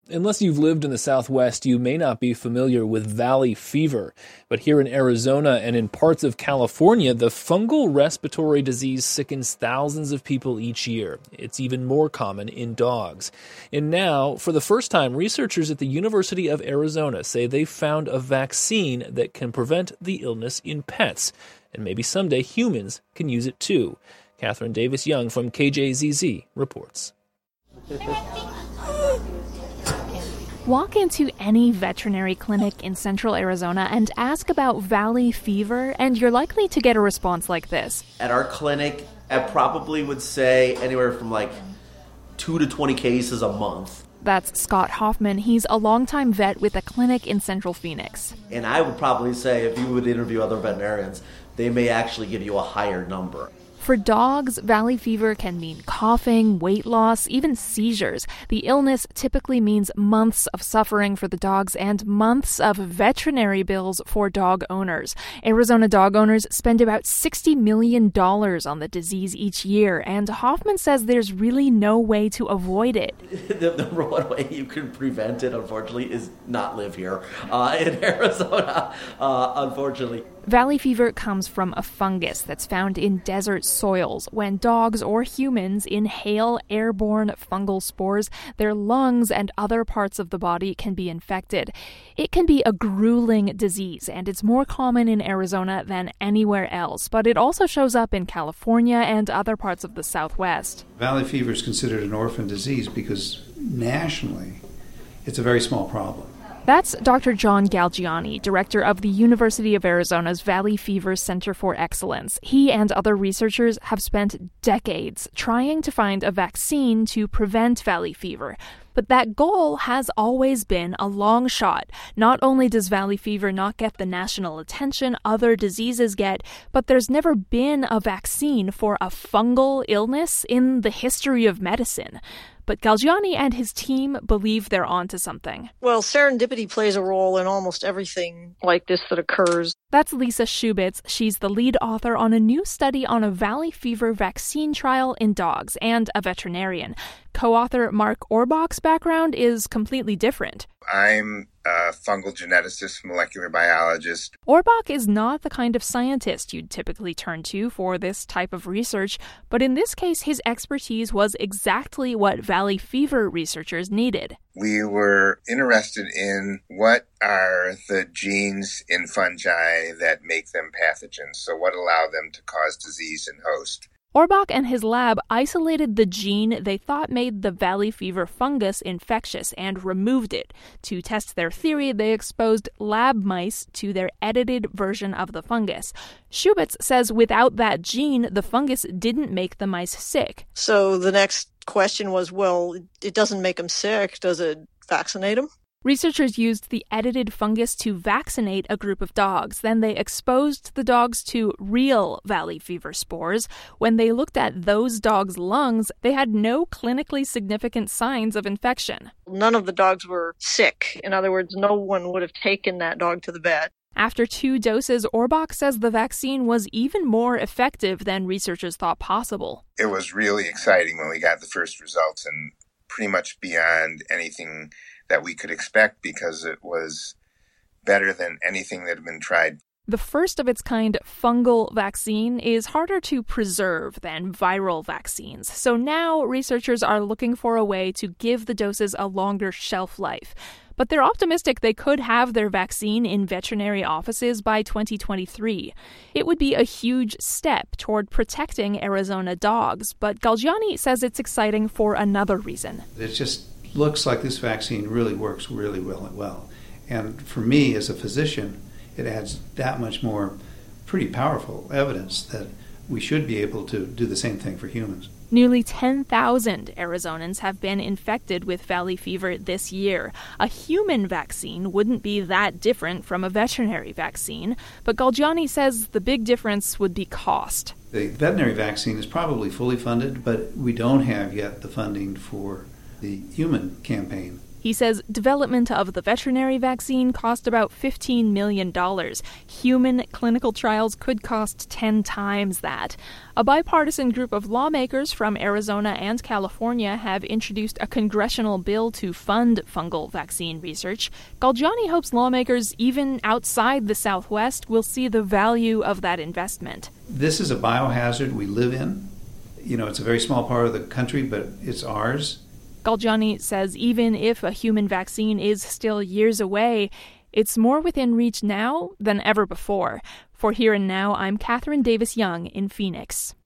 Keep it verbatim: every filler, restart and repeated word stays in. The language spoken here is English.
Unless you've lived in the Southwest, you may not be familiar with valley fever. But here in Arizona and in parts of California, the fungal respiratory disease sickens thousands of people each year. It's even more common in dogs. And now, for the first time, researchers at the University of Arizona say they've found a vaccine that can prevent the illness in pets. And maybe someday humans can use it too. Catherine Davis-Young from K J Z Z reports. Walk into any veterinary clinic in central Arizona and ask about valley fever, and you're likely to get a response like this. At our clinic, I probably would say anywhere from like two to twenty cases a month. That's Scott Hoffman. He's a longtime vet with a clinic in Central Phoenix. And I would probably say if you would interview other veterinarians, they may actually give you a higher number. For dogs, valley fever can mean coughing, weight loss, even seizures. The illness typically means months of suffering for the dogs and months of veterinary bills for dog owners. Arizona dog owners spend about sixty million dollars on the disease each year, and Hoffman says there's really no way to avoid it. The number one way you can prevent it, unfortunately, is not live here uh, in Arizona, uh, unfortunately. Valley fever comes from a fungus that's found in desert soils. When dogs or humans inhale airborne fungal spores, their lungs and other parts of the body can be infected. It can be a grueling disease, and it's more common in Arizona than anywhere else, but it also shows up in California and other parts of the Southwest. Valley fever is considered an orphan disease because nationally it's a very small problem. That's Doctor John Galgiani, director of the University of Arizona's Valley Fever Center for Excellence. He and other researchers have spent decades trying to find a vaccine to prevent valley fever. But that goal has always been a long shot. Not only does valley fever not get the national attention other diseases get, but there's never been a vaccine for a fungal illness in the history of medicine. But Galgiani and his team believe they're onto something. Well, serendipity plays a role in almost everything like this that occurs. That's Lisa Shubitz. She's the lead author on a new study on a valley fever vaccine trial in dogs and a veterinarian. Co-author Mark Orbach's background is completely different. I'm a fungal geneticist, molecular biologist. Orbach is not the kind of scientist you'd typically turn to for this type of research, but in this case, his expertise was exactly what valley fever researchers needed. We were interested in what are the genes in fungi that make them pathogens, so what allow them to cause disease in host. Orbach and his lab isolated the gene they thought made the valley fever fungus infectious and removed it. To test their theory, they exposed lab mice to their edited version of the fungus. Shubitz says without that gene, the fungus didn't make the mice sick. So the next question was, well, it doesn't make them sick. Does it vaccinate them? Researchers used the edited fungus to vaccinate a group of dogs. Then they exposed the dogs to real valley fever spores. When they looked at those dogs' lungs, they had no clinically significant signs of infection. None of the dogs were sick. In other words, no one would have taken that dog to the vet. After two doses, Orbach says the vaccine was even more effective than researchers thought possible. It was really exciting when we got the first results, and pretty much beyond anything that we could expect because it was better than anything that had been tried. The first of its kind fungal vaccine is harder to preserve than viral vaccines. So now researchers are looking for a way to give the doses a longer shelf life. But they're optimistic they could have their vaccine in veterinary offices by twenty twenty-three. It would be a huge step toward protecting Arizona dogs, but Galgiani says it's exciting for another reason. It just looks like this vaccine really works really well. well. And for me as a physician, it adds that much more pretty powerful evidence that we should be able to do the same thing for humans. Nearly ten thousand Arizonans have been infected with valley fever this year. A human vaccine wouldn't be that different from a veterinary vaccine, but Galgiani says the big difference would be cost. The veterinary vaccine is probably fully funded, but we don't have yet the funding for the human campaign. He says development of the veterinary vaccine cost about fifteen million dollars. Human clinical trials could cost ten times that. A bipartisan group of lawmakers from Arizona and California have introduced a congressional bill to fund fungal vaccine research. Galgiani hopes lawmakers, even outside the Southwest, will see the value of that investment. This is a biohazard we live in. You know, it's a very small part of the country, but it's ours. Galgiani says even if a human vaccine is still years away, it's more within reach now than ever before. For Here and Now, I'm Catherine Davis Young in Phoenix.